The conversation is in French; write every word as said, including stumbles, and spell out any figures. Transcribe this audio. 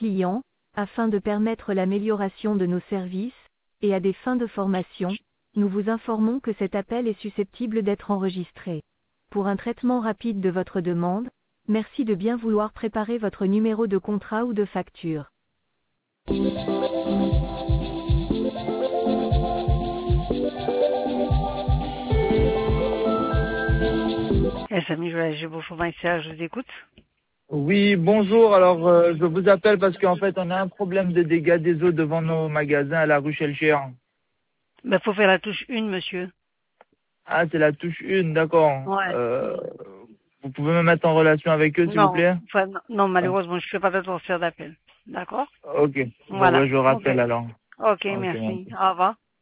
clients, afin de permettre l'amélioration de nos services, et à des fins de formation, nous vous informons que cet appel est susceptible d'être enregistré. Pour un traitement rapide de votre demande, merci de bien vouloir préparer votre numéro de contrat ou de facture. S M I, je vous je vous écoute. Oui, bonjour. Alors, euh, je vous appelle parce qu'en fait, on a un problème de dégâts des eaux devant nos magasins à la rue Chelcher. Ben, faut faire la touche une, monsieur. Ah, c'est la touche une, d'accord. Ouais. Euh, vous pouvez me mettre en relation avec eux, s'il vous Non, plaît? enfin, non, non, malheureusement, je ne fais pas de transfert d'appel. D'accord? Ok. Bon, Voilà. ben, je Ok. rappelle alors. Ok, Ok, merci. merci. Au revoir.